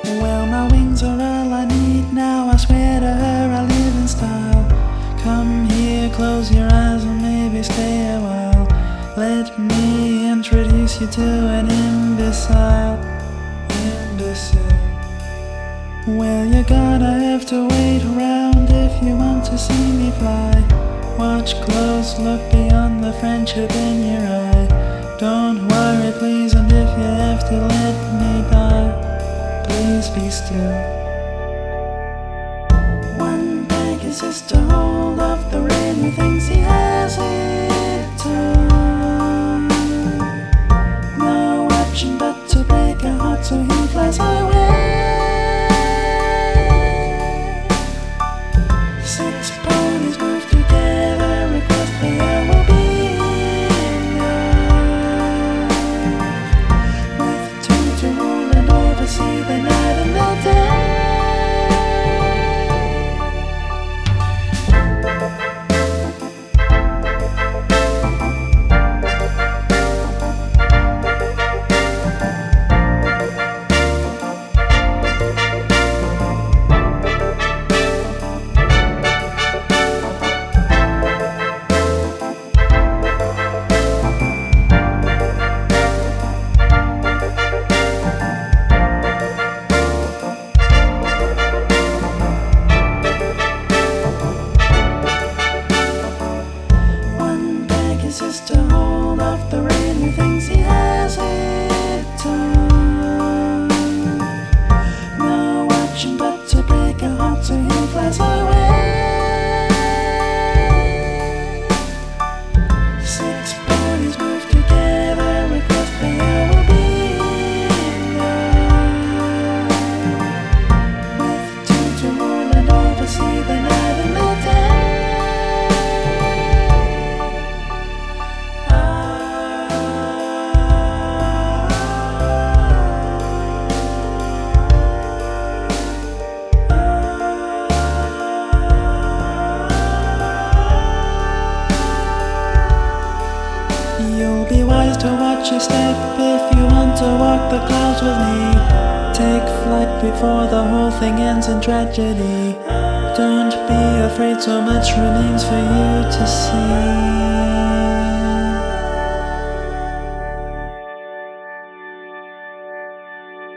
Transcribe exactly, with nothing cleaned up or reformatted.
Well, my wings are all I need now. I swear to her I live in style. Come here, close your eyes and maybe stay a while. Let me introduce you to an imbecile. Imbecile. Well, you're gonna have to wait around if you want to see me fly. Watch close, look beyond the friendship in your eye. Don't worry, please, and if you have to let me die, please be still. One bag is just to hold off the rain who thinks he has it done. No option but to break a heart, so he flies away. Six ponies move together across the air will be enough. With two to rule and oversee the night and the day. Just to hold off the rain who thinks he has it done. No option but to break a heart, so he flies away. Six bodies move together across the air will be enough. With two to rule and oversee the night and the day. You'll be wise to watch your step if you want to walk the clouds with me. Take flight before the whole thing ends in tragedy. Don't be afraid, so much remains for you to see.